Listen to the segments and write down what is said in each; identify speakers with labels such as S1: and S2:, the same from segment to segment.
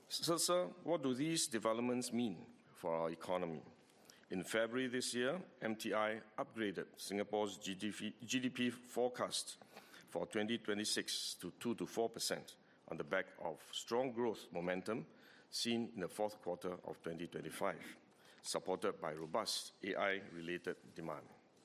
S1: Sir, what do these developments mean for our economy? In February this year, MTI upgraded Singapore's GDP forecast for 2026 to 2 to 4% on the back of strong growth momentum seen in the fourth quarter of 2025, supported by robust AI-related demand.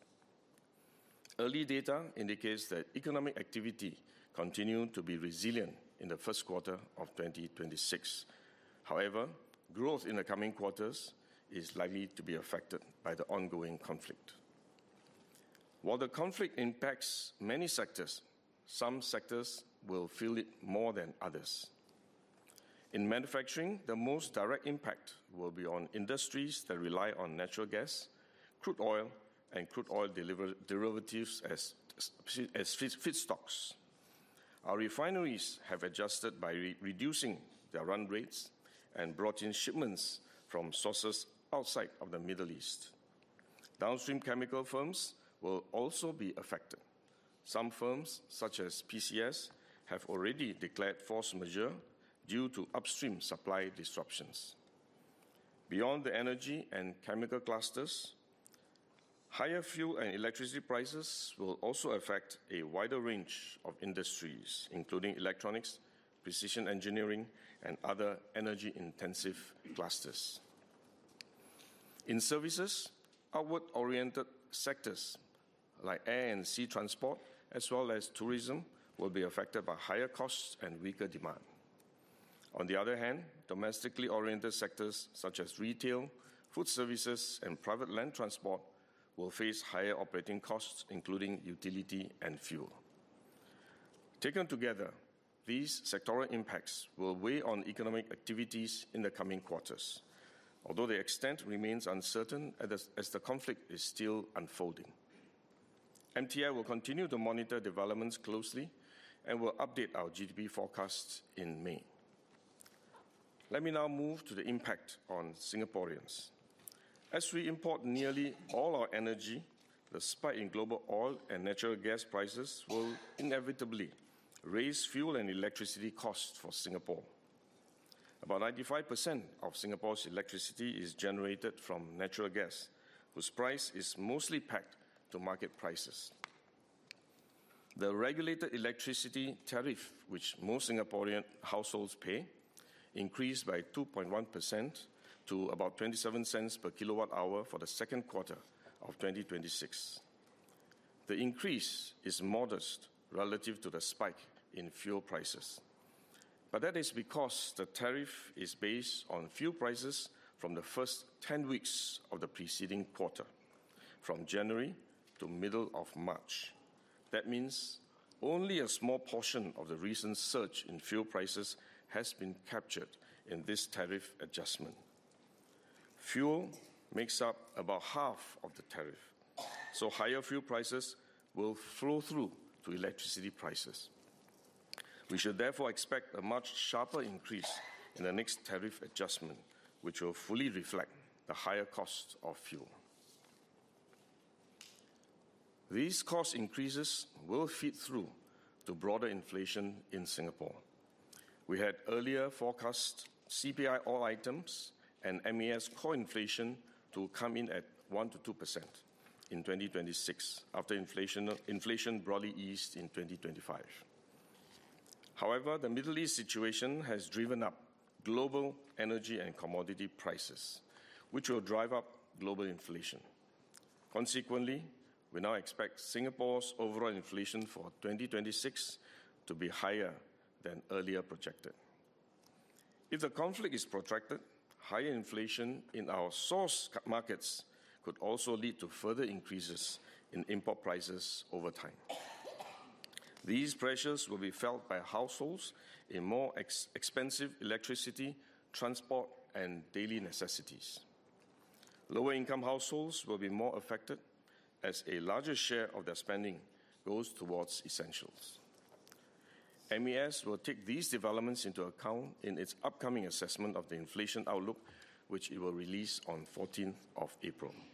S1: Early data indicates that economic activity continued to be resilient in the first quarter of 2026. However, growth in the coming quarters is likely to be affected by the ongoing conflict. While the conflict impacts many sectors, some sectors will feel it more than others. In manufacturing, the most direct impact will be on industries that rely on natural gas, crude oil, and crude oil derivatives as feedstocks. Our refineries have adjusted by reducing their run rates and brought in shipments from sources outside of the Middle East. Downstream chemical firms will also be affected. Some firms, such as PCS, have already declared force majeure due to upstream supply disruptions. Beyond the energy and chemical clusters, higher fuel and electricity prices will also affect a wider range of industries, including electronics, precision engineering, and other energy-intensive clusters. In services, outward-oriented sectors like air and sea transport, as well as tourism, will be affected by higher costs and weaker demand. On the other hand, domestically oriented sectors such as retail, food services, and private land transport will face higher operating costs, including utility and fuel. Taken together, these sectoral impacts will weigh on economic activities in the coming quarters, although the extent remains uncertain as the conflict is still unfolding. MTI will continue to monitor developments closely and will update our GDP forecasts in May. Let me now move to the impact on Singaporeans. As we import nearly all our energy, the spike in global oil and natural gas prices will inevitably raise fuel and electricity costs for Singapore. About 95% of Singapore's electricity is generated from natural gas, whose price is mostly pegged to market prices. The regulated electricity tariff, which most Singaporean households pay, increased by 2.1% to about 27 cents per kilowatt hour for the second quarter of 2026. The increase is modest relative to the spike in fuel prices. But that is because the tariff is based on fuel prices from the first 10 weeks of the preceding quarter, from January to middle of March. That means only a small portion of the recent surge in fuel prices has been captured in this tariff adjustment. Fuel makes up about half of the tariff, so higher fuel prices will flow through to electricity prices. We should therefore expect a much sharper increase in the next tariff adjustment, which will fully reflect the higher cost of fuel. These cost increases will feed through to broader inflation in Singapore. We had earlier forecast CPI all items and MAS core inflation to come in at 1 to 2% in 2026, after inflation broadly eased in 2025. However, the Middle East situation has driven up global energy and commodity prices, which will drive up global inflation. Consequently, we now expect Singapore's overall inflation for 2026 to be higher than earlier projected. If the conflict is protracted, higher inflation in our source markets could also lead to further increases in import prices over time. These pressures will be felt by households in more expensive electricity, transport, and daily necessities. Lower-income households will be more affected as a larger share of their spending goes towards essentials. MAS will take these developments into account in its upcoming assessment of the inflation outlook, which it will release on 14th of April.